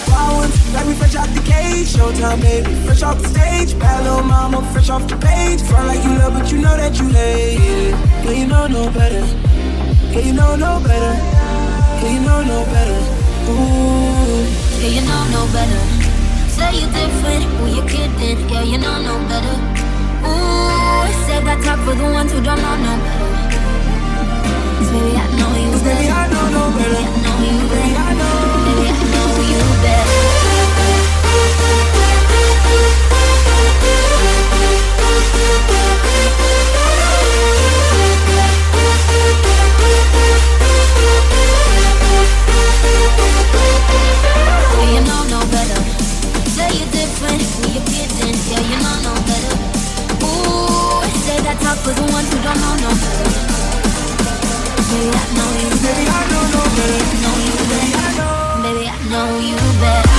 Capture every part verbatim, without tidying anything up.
Wild ones, got me fresh out the cage. Showtime, baby, fresh off the stage. Bad little mama, fresh off the page. Front like you love, but you know that you hate it. Yeah, you know no better. Yeah, you know no better. Yeah, you know no better. Ooh. Yeah, you know no better. Say you different, who you kidding? Yeah, you know no better. Ooh, save that top for the ones who don't know no better. 'Cause baby, I know you better. Baby, I know no better. Baby, I know you better. Baby, I know. Baby, I know you better. Yeah, you know no better. Say you're different, who you kidding? Yeah, you know no better. Ooh, say that talk for the ones who don't know no better. Baby, I know you better. Baby, I know no better. Know you Baby, I better. know. Baby, I know you better.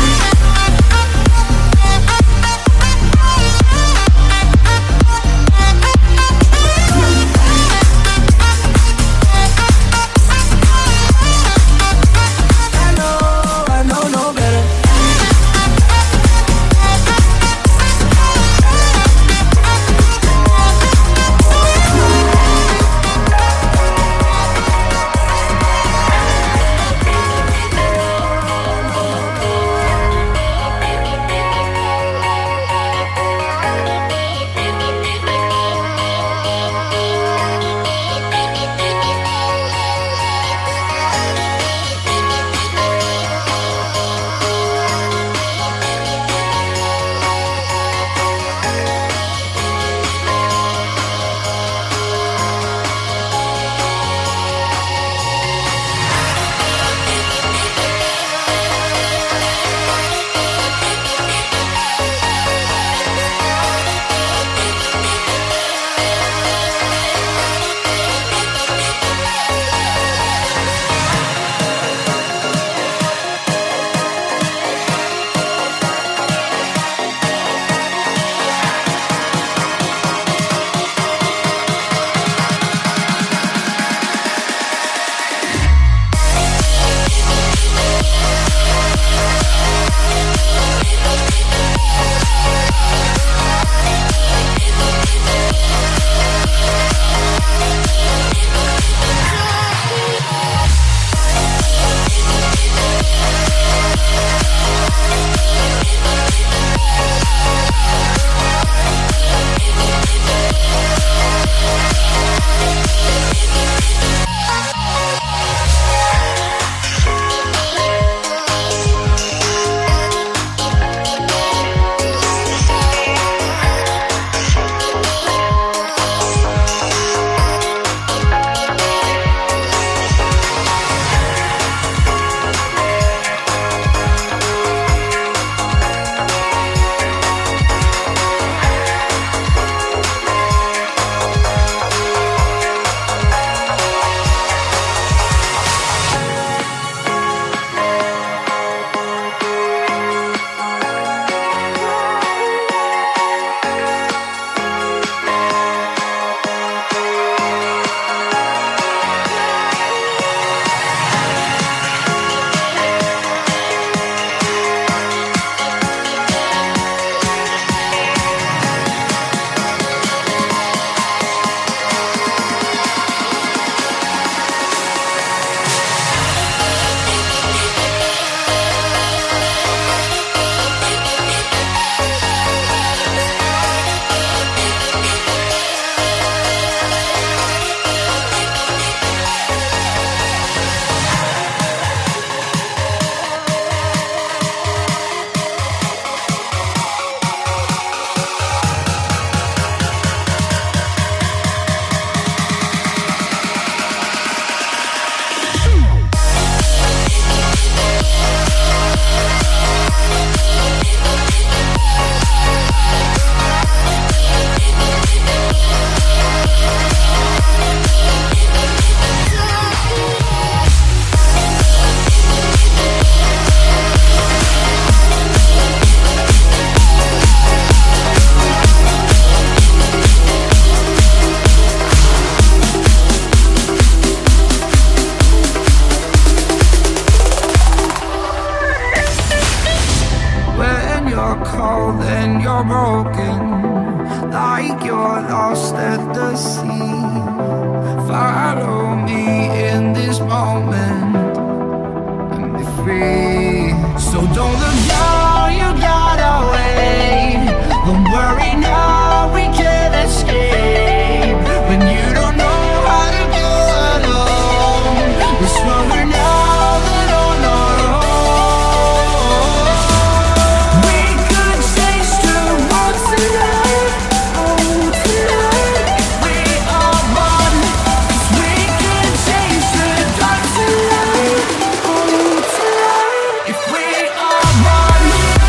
cold and you're broken, like you're lost at the sea. Follow me in this moment and be free. So don't look down, you gotta wait. Don't worry now, we can't escape. When you don't know how to go alone, we're stronger now than on our own. We could change the world tonight, oh tonight. If we are one, 'cause we can change the dark tonight, oh tonight. If we are one.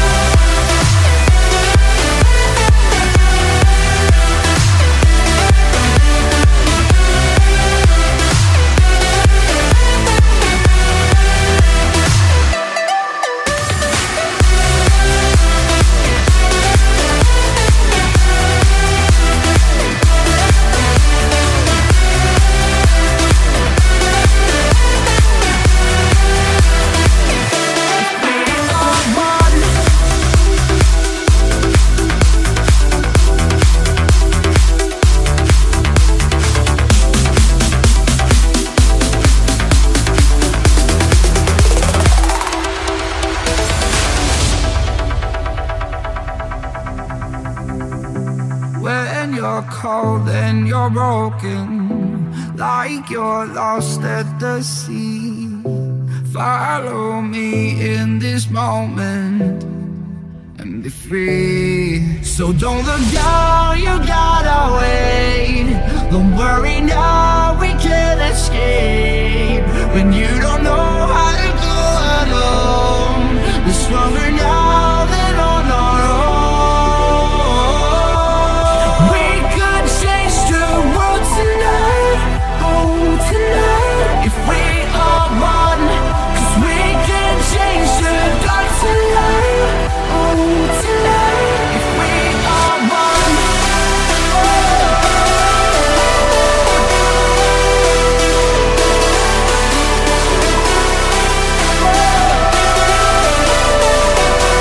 When you're cold and you're broken, like you're lost at the sea. Follow me in this moment and be free. So don't look down, you gotta wait. Don't worry now, we can't escape. When you don't know how to go alone, we're stronger now than on our own. Tonight, oh tonight. If we are one, 'cause we can change the dark tonight, oh tonight. If we are one, oh.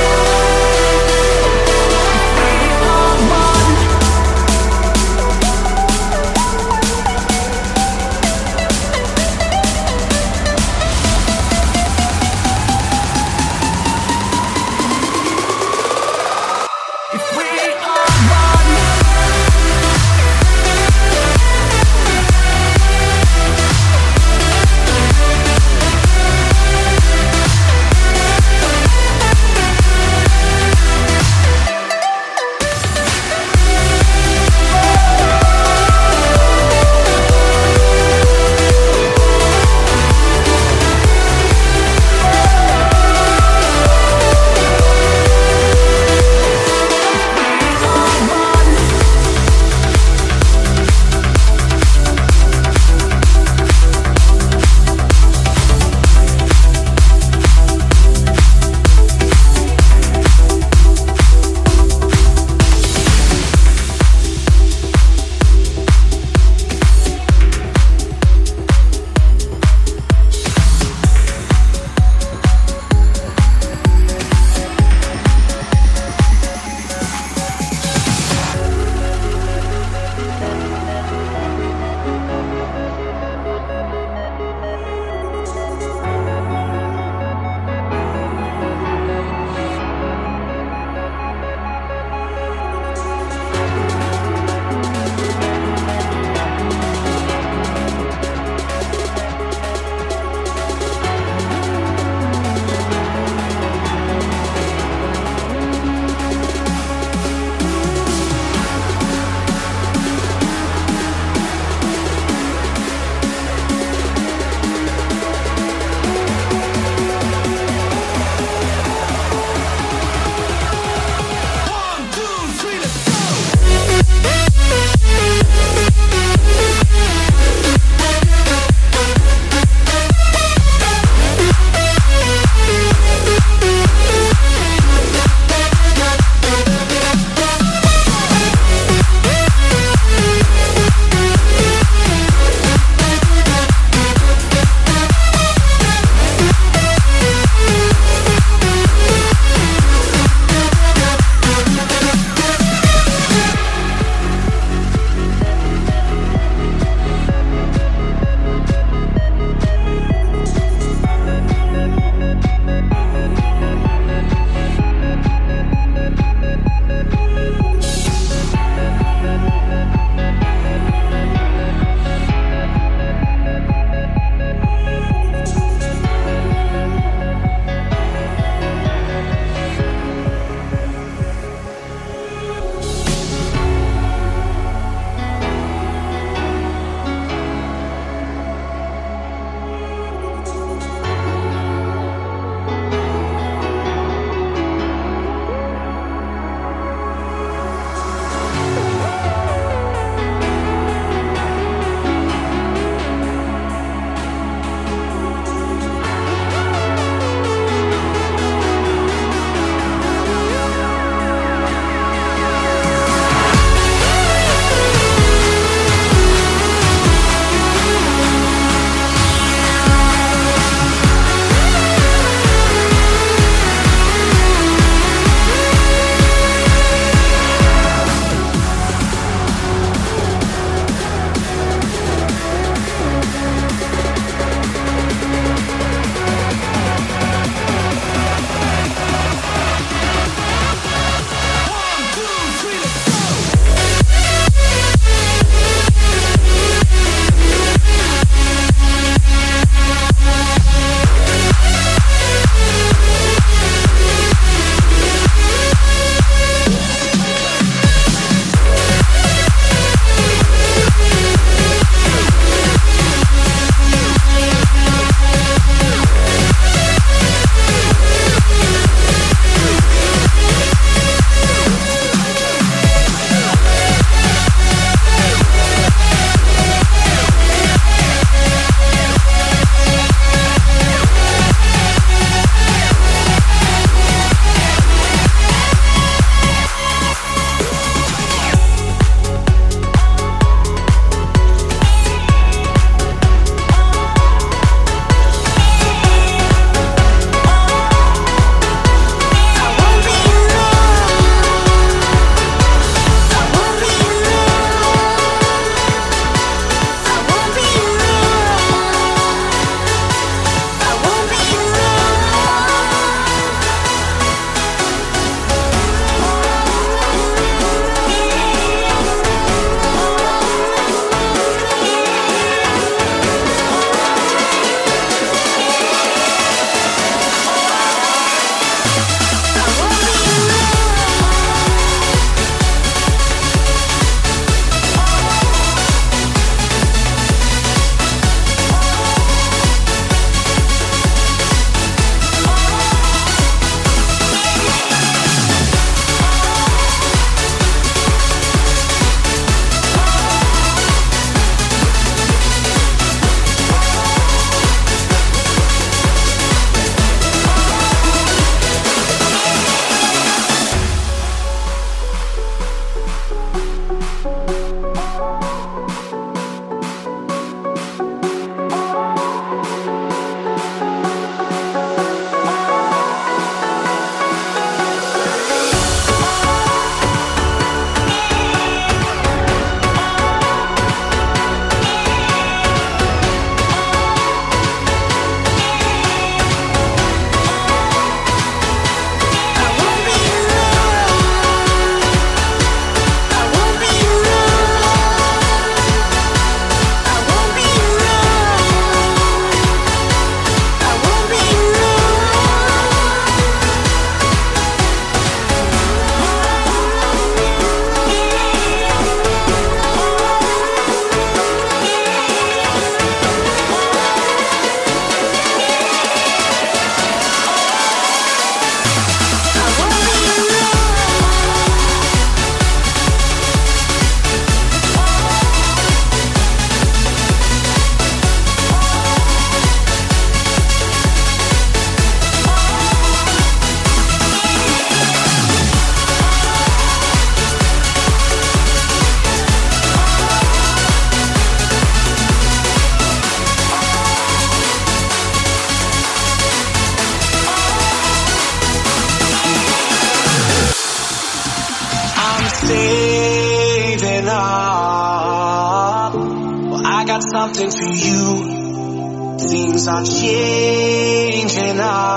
something for you. Things are changing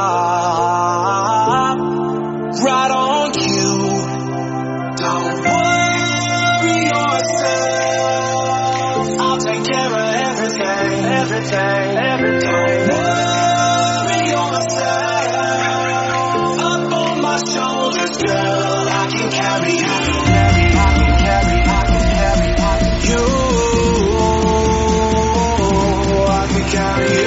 up. Right on cue. Don't worry yourself. I'll take care of everything, everything, everything. Don't worry yourself. Up on my shoulders, girl, I can carry you. I can carry, I can carry, I can carry you. I can carry you.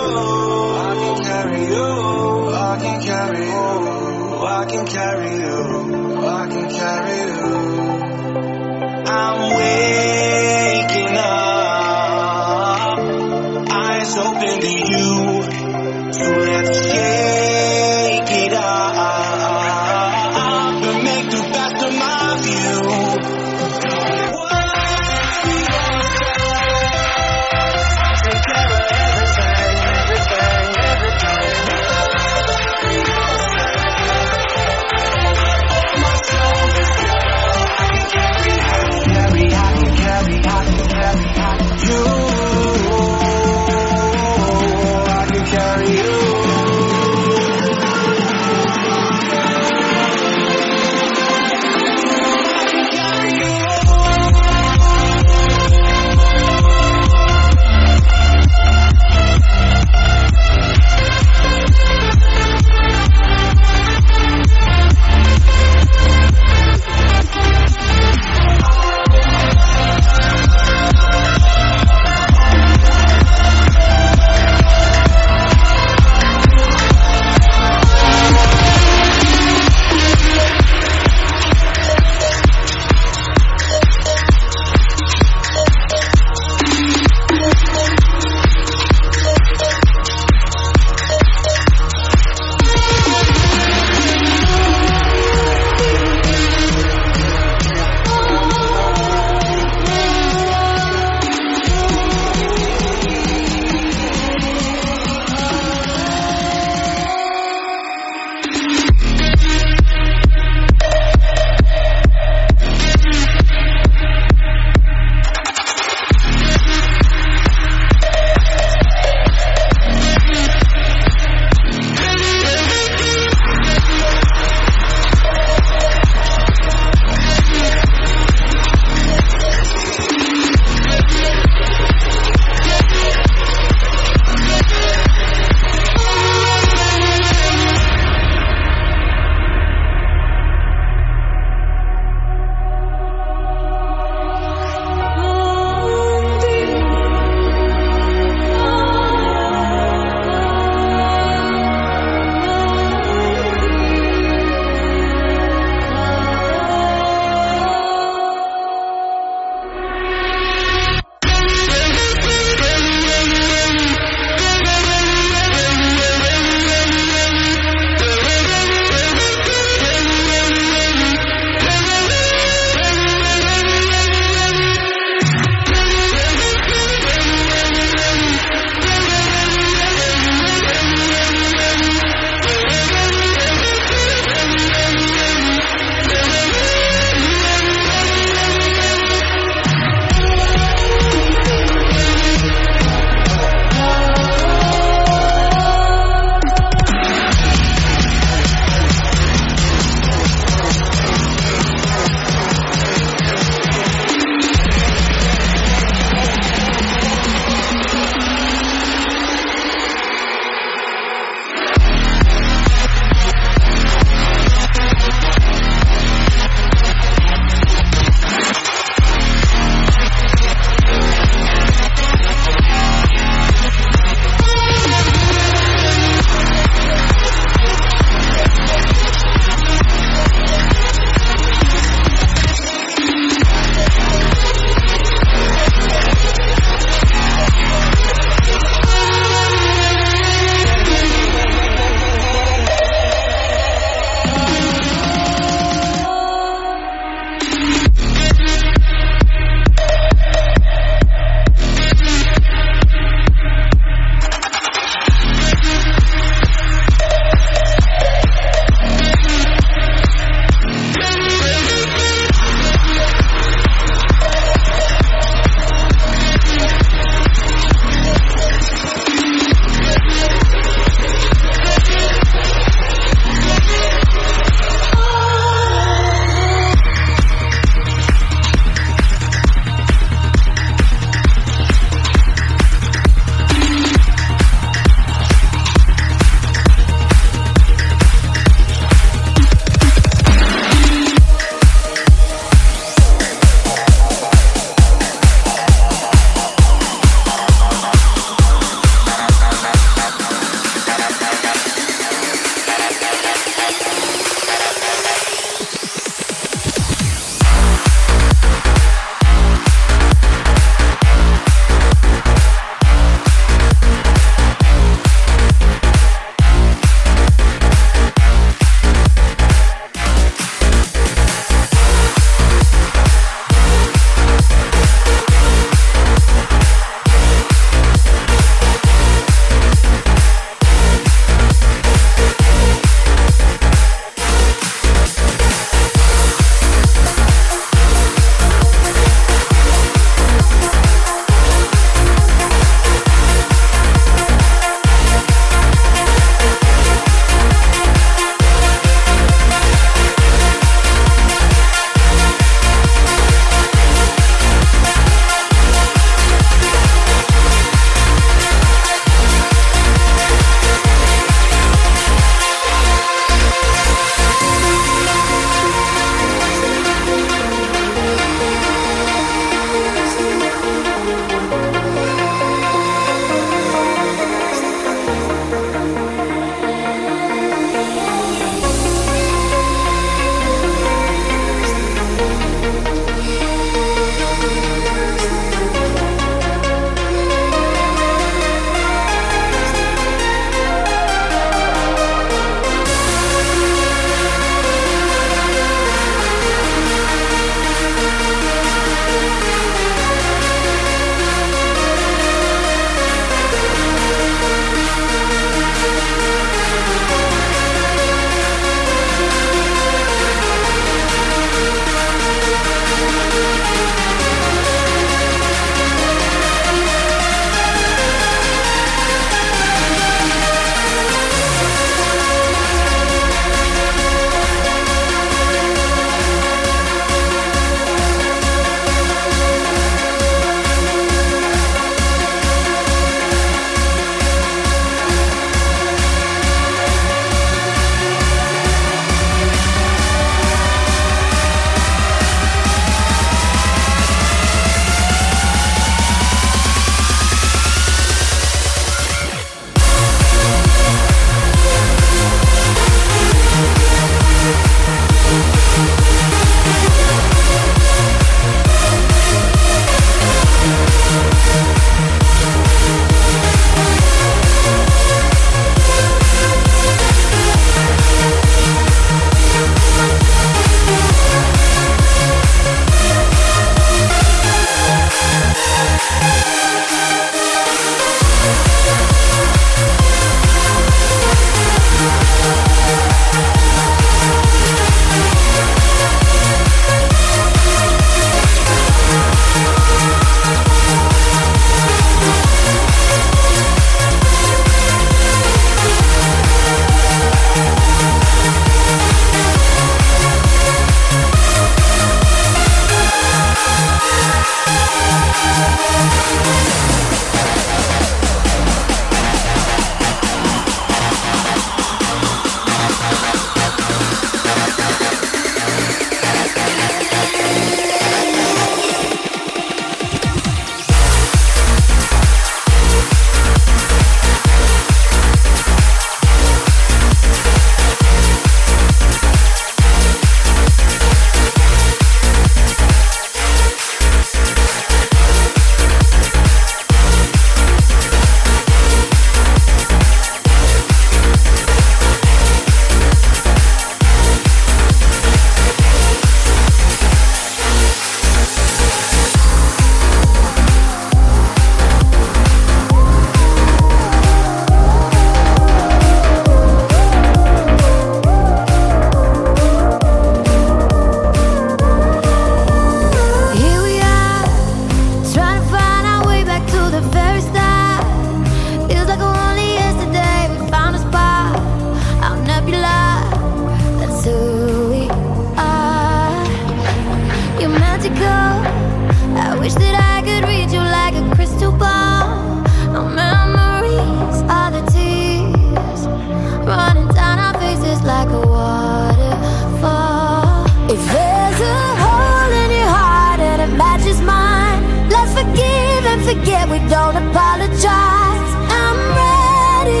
we don't apologize. I'm ready,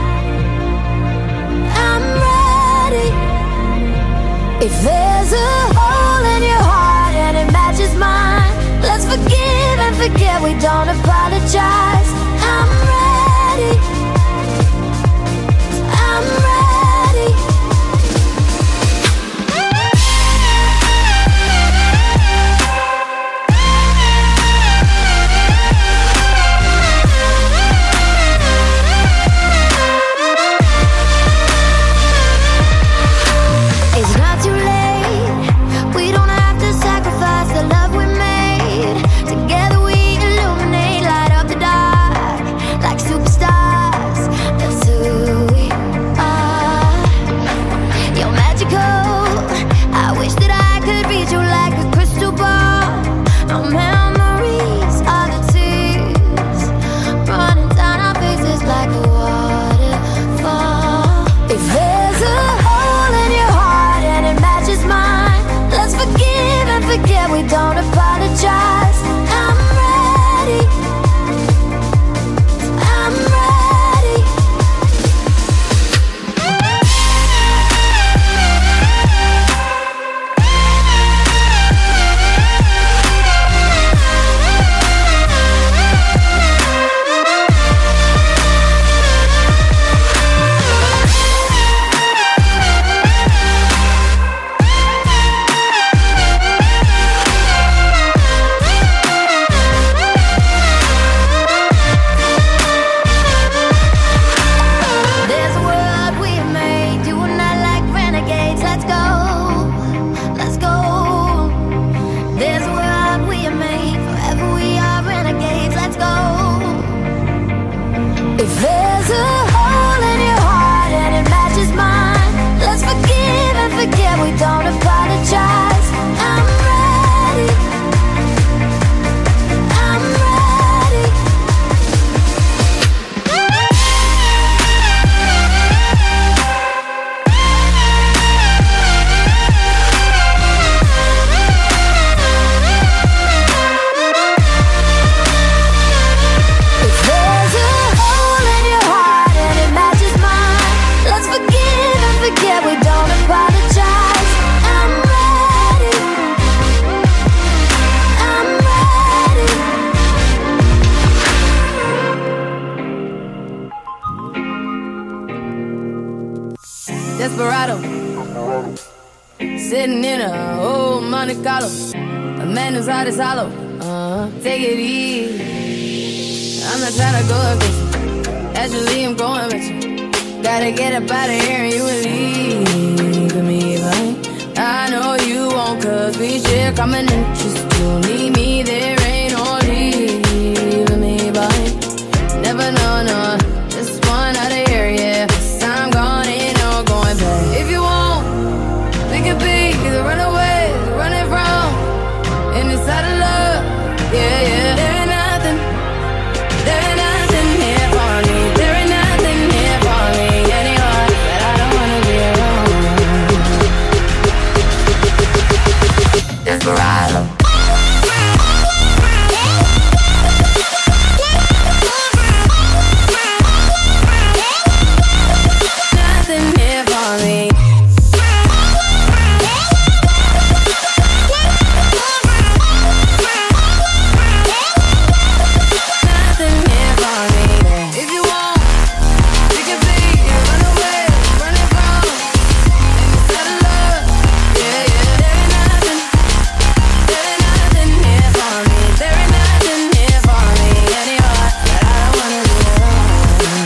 I'm ready. If there's a hole in your heart and it matches mine, let's forgive and forget, we don't apologize. I'm ready, I'm ready. It's not too late, we don't have to sacrifice the love we made. Together we illuminate, light up the dark like superstars. That's who we are. You're magical, I wish that I could read you like a crystal ball. Our memories are the tears running down our faces like a waterfall. If there's a hole in your heart and it matches mine, let's forgive and forget, we don't apologize. I'm ready, I'm ready. There's a world we made, you and I like renegades. Let's go, let's go. There's a world we made, forever we are renegades. Let's go. If there's a hole in your heart and it matches mine, let's forgive and forget, we don't apologize. I'm ready, I'm ready. If there's a hole in your heart and it matches mine, let's forgive and forget, we don't apologize. I'm ready, I'm ready. Desperado, sitting in a old Monte Carlo. A man whose heart is hollow. Uh, take it easy. I'm not trying to go against you. Actually, I'm going with you. Gotta get up out of here and you will leave me behind. I know you won't, cause we share common interest. You need me, there ain't no leaving me behind. Never know, no, just one out of here, yeah. 'Cause I'm gone, ain't no going back. If you want, we could be the runaways, running from inside of love, yeah, yeah. There ain't nothing, there ain't nothing here for me. There ain't nothing here for me anymore, but I don't wanna be alone. Desperado. Nothing here for me. Nothing here for me. If you want, we can be runaway, running from inside of love. Yeah, yeah. There ain't nothing, there ain't nothing here for me. There ain't nothing here for me anymore, but I don't wanna be alone.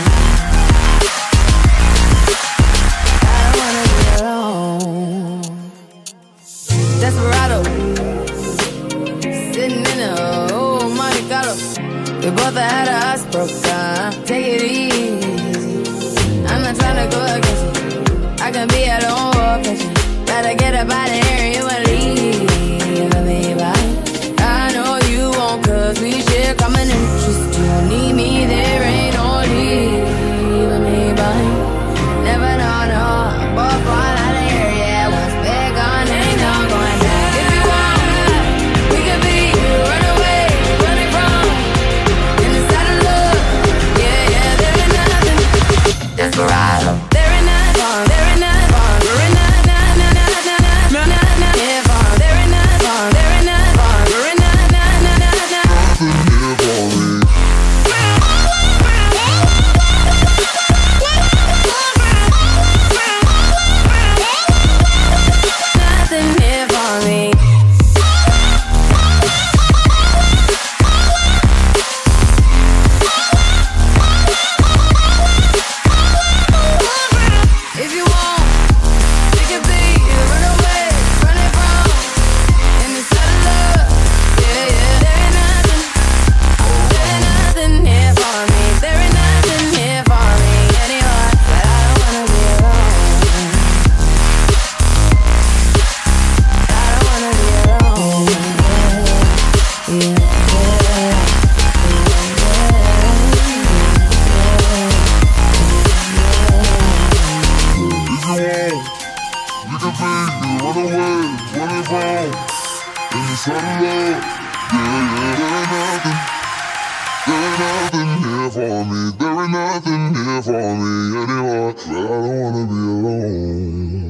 I don't wanna be alone. Desperado, sitting in a old Monte Carlo. We both had our hearts broke down. Take it easy. I'm not trying to go against you. I can be a lone wolf, but you gotta get up out of here and you will leave me behind. I know you won't, cause we share common interest. You need me, there ain't no leaving me behind. Never know, no, both fall out of here, yeah. Once we're gone, ain't no going back. If you want, we could be runaway, running from love. Yeah, yeah, there ain't nothing, there ain't nothing here for me. There ain't nothing here for me anymore. But I don't wanna be alone.